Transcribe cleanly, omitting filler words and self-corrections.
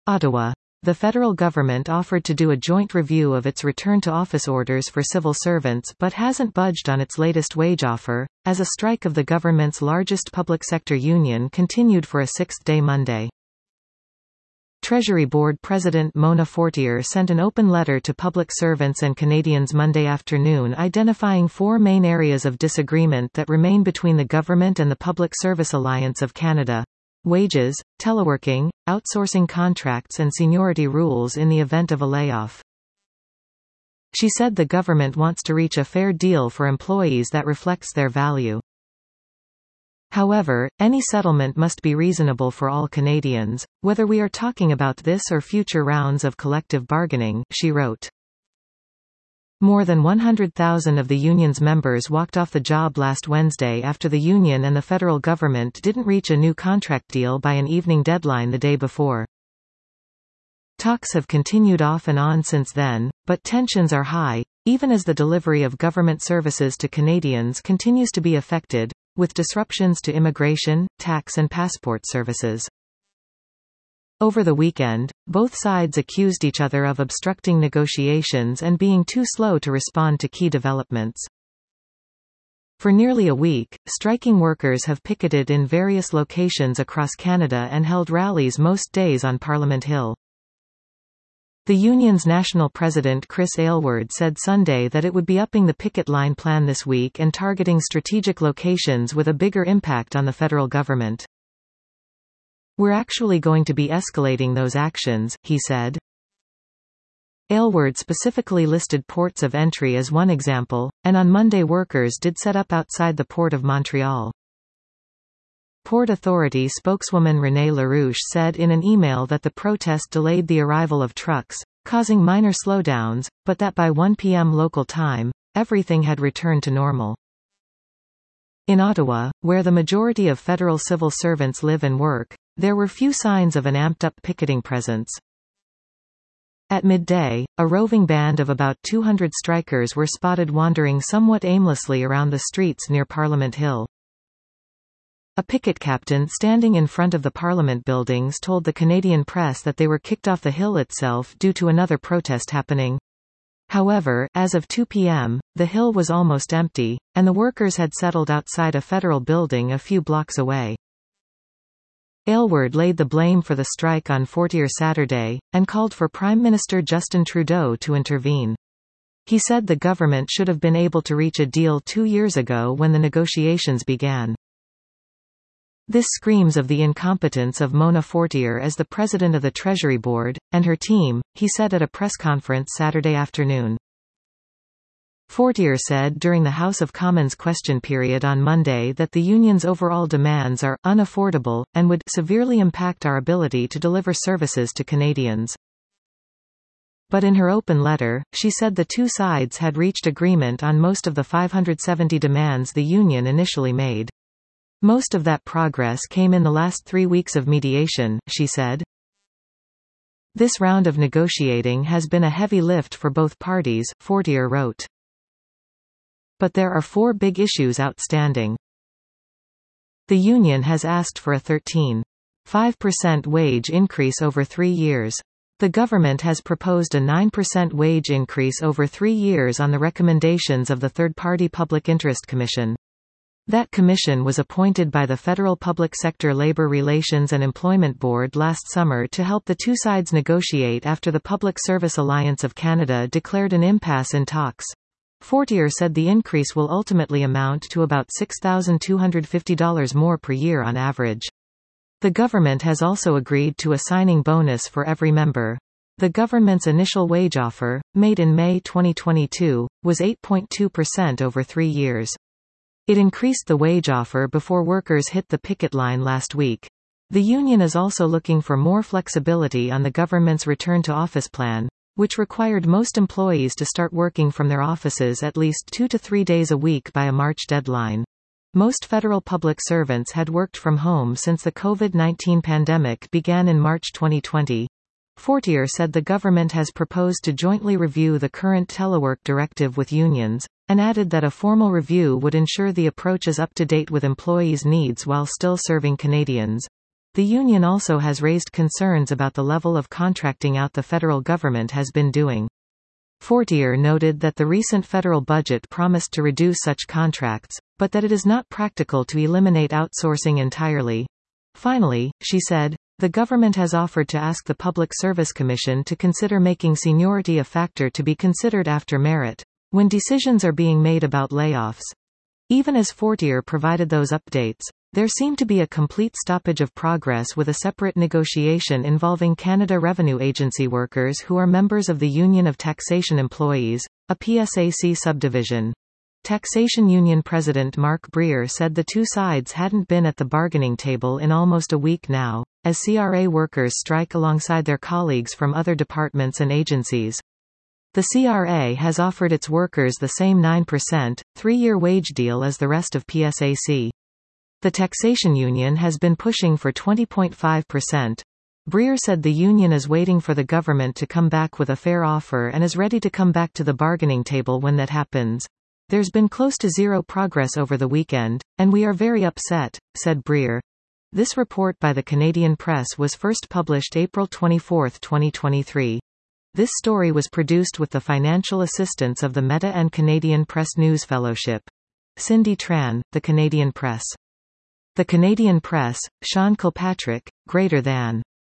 Ottawa. The federal government offered to do a joint review of its return-to-office orders for civil servants but hasn't budged on its latest wage offer, as a strike of the government's largest public sector union continued for a sixth day Monday. Treasury Board President Mona Fortier sent an open letter to public servants and Canadians Monday afternoon identifying four main areas of disagreement that remain between the government and the Public Service Alliance of Canada: wages, teleworking, outsourcing contracts and seniority rules in the event of a layoff. She said the government wants to reach a fair deal for employees that reflects their value. However, any settlement must be reasonable for all Canadians, whether we are talking about this or future rounds of collective bargaining, she wrote. More than 100,000 of the union's members walked off the job last Wednesday after the union and the federal government didn't reach a new contract deal by an evening deadline the day before. Talks have continued off and on since then, but tensions are high, even as the delivery of government services to Canadians continues to be affected, with disruptions to immigration, tax and passport services. Over the weekend, both sides accused each other of obstructing negotiations and being too slow to respond to key developments. For nearly a week, striking workers have picketed in various locations across Canada and held rallies most days on Parliament Hill. The union's national president Chris Aylward said Sunday that it would be upping the picket line plan this week and targeting strategic locations with a bigger impact on the federal government. "We're actually going to be escalating those actions," he said. Aylward specifically listed ports of entry as one example, and on Monday workers did set up outside the Port of Montreal. Port Authority spokeswoman Renée LaRouche said in an email that the protest delayed the arrival of trucks, causing minor slowdowns, but that by 1 p.m. local time, everything had returned to normal. In Ottawa, where the majority of federal civil servants live and work, there were few signs of an amped-up picketing presence. At midday, a roving band of about 200 strikers were spotted wandering somewhat aimlessly around the streets near Parliament Hill. A picket captain standing in front of the Parliament buildings told the Canadian press that they were kicked off the hill itself due to another protest happening. However, as of 2 p.m., the hill was almost empty, and the workers had settled outside a federal building a few blocks away. Aylward laid the blame for the strike on Fortier Saturday, and called for Prime Minister Justin Trudeau to intervene. He said the government should have been able to reach a deal 2 years ago when the negotiations began. This screams of the incompetence of Mona Fortier as the president of the Treasury Board, and her team, he said at a press conference Saturday afternoon. Fortier said during the House of Commons question period on Monday that the union's overall demands are unaffordable, and would severely impact our ability to deliver services to Canadians. But in her open letter, she said the two sides had reached agreement on most of the 570 demands the union initially made. Most of that progress came in the last 3 weeks of mediation, she said. This round of negotiating has been a heavy lift for both parties, Fortier wrote. But there are 4 big issues outstanding. The union has asked for a 13.5% wage increase over 3 years. The government has proposed a 9% wage increase over 3 years on the recommendations of the Third-Party Public Interest Commission. That commission was appointed by the Federal Public Sector Labor Relations and Employment Board last summer to help the two sides negotiate after the Public Service Alliance of Canada declared an impasse in talks. Fortier said the increase will ultimately amount to about $6,250 more per year on average. The government has also agreed to a signing bonus for every member. The government's initial wage offer, made in May 2022, was 8.2% over 3 years. It increased the wage offer before workers hit the picket line last week. The union is also looking for more flexibility on the government's return-to-office plan, which required most employees to start working from their offices at least 2 to 3 days a week by a March deadline. Most federal public servants had worked from home since the COVID-19 pandemic began in March 2020. Fortier said the government has proposed to jointly review the current telework directive with unions, and added that a formal review would ensure the approach is up to date with employees' needs while still serving Canadians. The union also has raised concerns about the level of contracting out the federal government has been doing. Fortier noted that the recent federal budget promised to reduce such contracts, but that it is not practical to eliminate outsourcing entirely. Finally, she said, the government has offered to ask the Public Service Commission to consider making seniority a factor to be considered after merit, when decisions are being made about layoffs. Even as Fortier provided those updates, there seemed to be a complete stoppage of progress with a separate negotiation involving Canada Revenue Agency workers who are members of the Union of Taxation Employees, a PSAC subdivision. Taxation Union President Mark Breer said the two sides hadn't been at the bargaining table in almost a week now, as CRA workers strike alongside their colleagues from other departments and agencies. The CRA has offered its workers the same 9%, three-year wage deal as the rest of PSAC. The taxation union has been pushing for 20.5%. Breer said the union is waiting for the government to come back with a fair offer and is ready to come back to the bargaining table when that happens. There's been close to zero progress over the weekend, and we are very upset, said Breer. This report by the Canadian Press was first published April 24, 2023. This story was produced with the financial assistance of the Meta and Canadian Press News Fellowship. Cindy Tran, The Canadian Press. The Canadian Press, Sean Kilpatrick, greater than.